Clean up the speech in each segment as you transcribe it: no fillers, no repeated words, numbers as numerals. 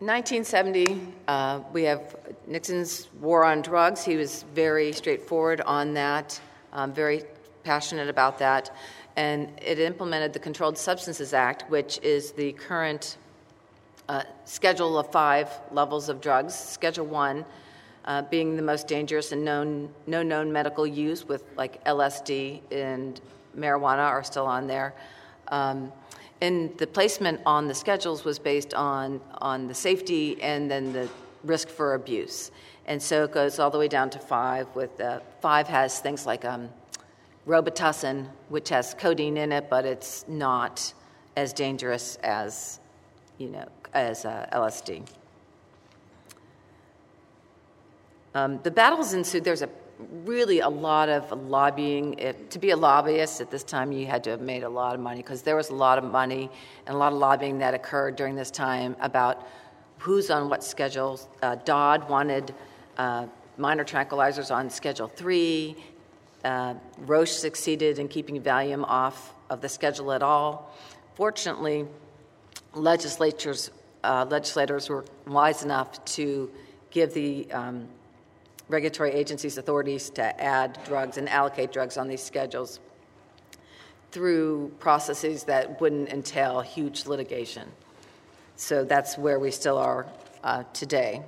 In 1970, we have Nixon's war on drugs. He was very straightforward on that, very passionate about that. And it implemented the Controlled Substances Act, which is the current schedule of 5 levels of drugs. Schedule 1 being the most dangerous and no known medical use, with like LSD and marijuana are still on there. And the placement on the schedules was based on the safety and then the risk for abuse. And so it goes all the way down to 5, with 5 has things like Robitussin, which has codeine in it, but it's not as dangerous as LSD. The battles ensued. There's really a lot of lobbying. To be a lobbyist at this time, you had to have made a lot of money, because there was a lot of money and a lot of lobbying that occurred during this time about who's on what schedules. Dodd wanted minor tranquilizers on Schedule 3. Roche succeeded in keeping Valium off of the schedule at all. Fortunately, legislators were wise enough to give the regulatory agencies authorities to add drugs and allocate drugs on these schedules through processes that wouldn't entail huge litigation. So that's where we still are today.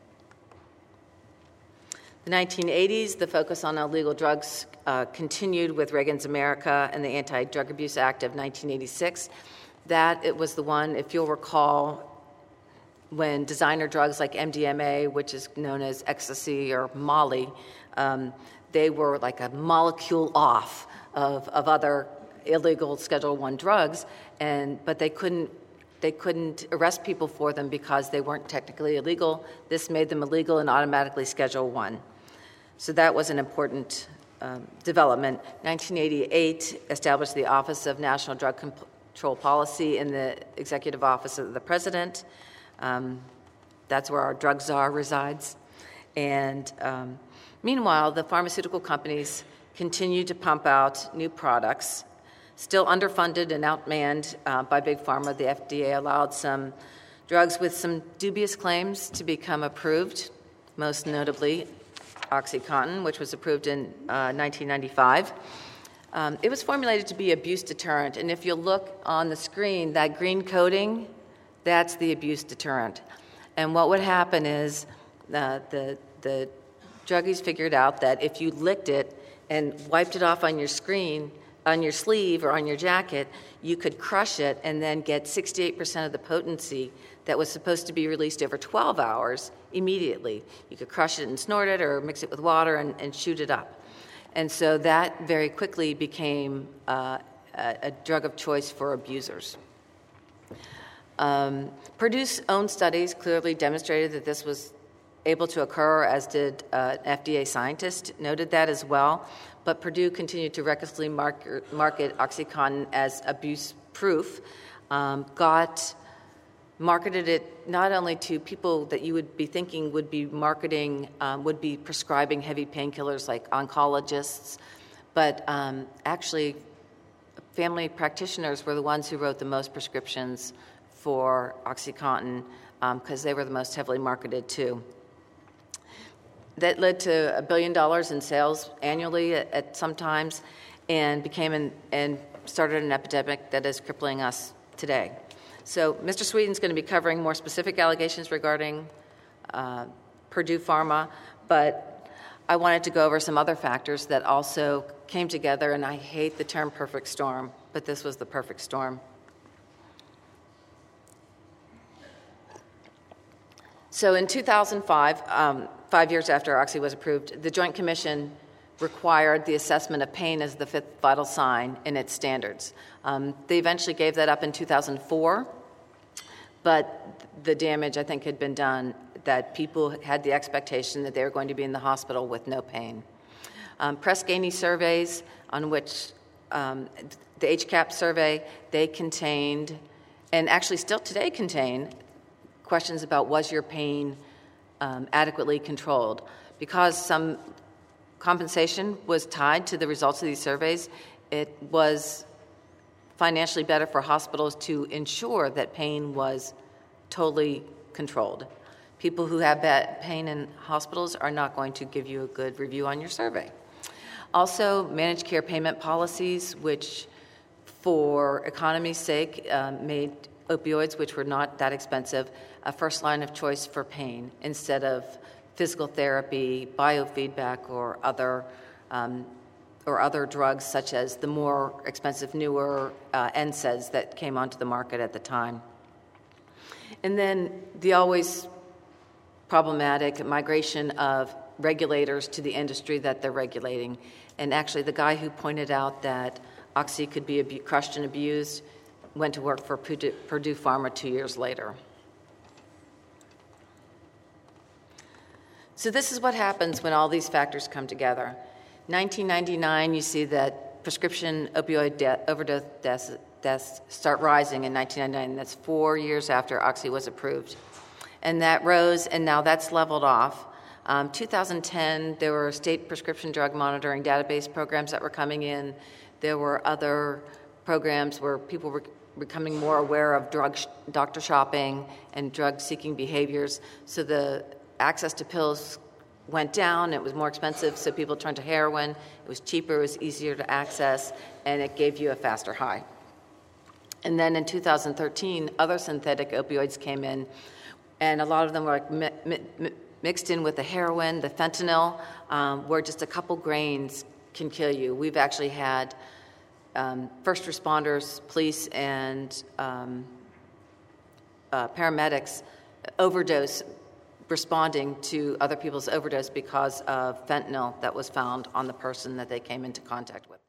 The 1980s, the focus on illegal drugs continued with Reagan's America and the Anti-Drug Abuse Act of 1986. That it was the one, if you'll recall, when designer drugs like MDMA, which is known as ecstasy or Molly, they were like a molecule off of other illegal Schedule I drugs, but they couldn't arrest people for them because they weren't technically illegal. This made them illegal and automatically Schedule I. So that was an important development. 1988 established the Office of National Drug Control Policy in the Executive Office of the President. That's where our drug czar resides. And meanwhile, the pharmaceutical companies continue to pump out new products, still underfunded and outmanned by Big Pharma. The FDA allowed some drugs with some dubious claims to become approved, most notably OxyContin, which was approved in 1995. It was formulated to be abuse deterrent, and if you look on the screen, that green coating, that's the abuse deterrent. And what would happen is the druggies figured out that if you licked it and wiped it off on your screen, on your sleeve or on your jacket, you could crush it and then get 68% of the potency that was supposed to be released over 12 hours immediately. You could crush it and snort it or mix it with water and shoot it up. And so that very quickly became a drug of choice for abusers. Purdue's own studies clearly demonstrated that this was able to occur, as did an FDA scientist noted that as well. But Purdue continued to recklessly market OxyContin as abuse-proof, marketed it not only to people that you would be thinking would be prescribing heavy painkillers like oncologists, but actually family practitioners were the ones who wrote the most prescriptions for OxyContin because they were the most heavily marketed too. That led to $1 billion in sales annually at some times, and started an epidemic that is crippling us today. So Mr. Sweeten's going to be covering more specific allegations regarding Purdue Pharma, but I wanted to go over some other factors that also came together, and I hate the term perfect storm, but this was the perfect storm. So in 2005, 5 years after Oxy was approved, the Joint Commission required the assessment of pain as the 5th vital sign in its standards. They eventually gave that up in 2004, but the damage, I think, had been done, that people had the expectation that they were going to be in the hospital with no pain. Press-Ganey surveys, on which the HCAP survey, they contained, and actually still today contain, questions about was your pain adequately controlled. Because some compensation was tied to the results of these surveys, it was financially better for hospitals to ensure that pain was totally controlled. People who have bad pain in hospitals are not going to give you a good review on your survey. Also, managed care payment policies, which for economy's sake made opioids, which were not that expensive, a first line of choice for pain instead of physical therapy, biofeedback, or other drugs such as the more expensive, newer NSAIDs that came onto the market at the time. And then the always problematic migration of regulators to the industry that they're regulating. And actually, the guy who pointed out that Oxy could be crushed and abused went to work for Purdue Pharma 2 years later. So this is what happens when all these factors come together. 1999, you see that prescription opioid overdose deaths start rising in 1999. That's 4 years after Oxy was approved. And that rose, and now that's leveled off. 2010, there were state prescription drug monitoring database programs that were coming in. There were other programs where people were becoming more aware of doctor shopping and drug-seeking behaviors. So the access to pills went down. It was more expensive, so people turned to heroin. It was cheaper, it was easier to access, and it gave you a faster high. And then in 2013, other synthetic opioids came in, and a lot of them were mixed in with the heroin, the fentanyl, where just a couple grains can kill you. We've actually had first responders, police, and paramedics overdose, responding to other people's overdose because of fentanyl that was found on the person that they came into contact with.